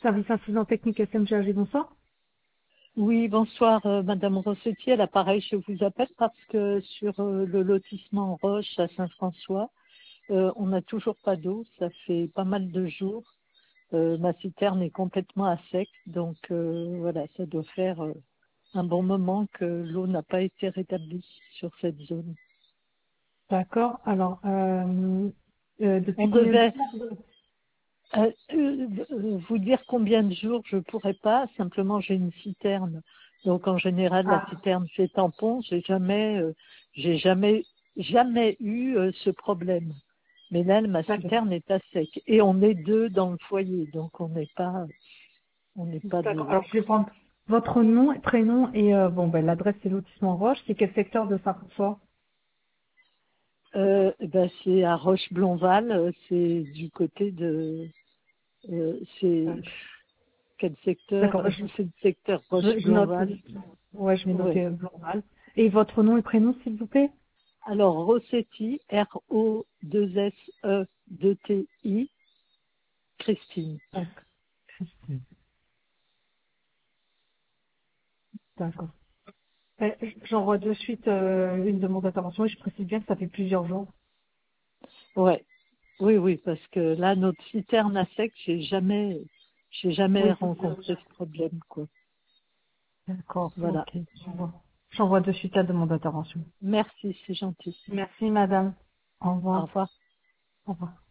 Service incident technique SMGAG, bonsoir. Oui, bonsoir Madame Rossetti. À l'appareil, je vous appelle parce que sur le lotissement Roche à Saint-François, on n'a toujours pas d'eau. Ça fait pas mal de jours. Ma citerne est complètement à sec. Donc voilà, ça doit faire un bon moment que l'eau n'a pas été rétablie sur cette zone. D'accord. Alors, depuis On combien de devait temps vous dire combien de jours, je pourrais pas. Simplement, j'ai une citerne. Donc en général, la Ah, citerne fait tampon. J'ai jamais eu ce problème. Mais là, ma d'accord. citerne est à sec. Et on est deux dans le foyer, donc on n'est pas D'accord. deux. Alors, je vais prendre votre nom et prénom et l'adresse c'est lotissement Roche. C'est quel secteur de Saint-François? C'est à Roche-Blonval, c'est du côté de, c'est quel secteur? D'accord. C'est le secteur Je note. Roche-Blonval. Ouais, je vais Oui. noter Blonval. Et votre nom et prénom, s'il vous plaît? Alors, Rossetti, R-O-2-S-E-2-T-I, Christine. D'accord. D'accord. J'envoie de suite une demande d'intervention et je précise bien que ça fait plusieurs jours. Ouais. Oui, parce que là, notre citerne à sec, j'ai jamais Oui, c'est rencontré ce problème, quoi. d'accord. Voilà. Ok. J'envoie de suite la demande d'intervention. Merci, c'est gentil. Merci, madame. Au Au revoir. revoir. Au revoir.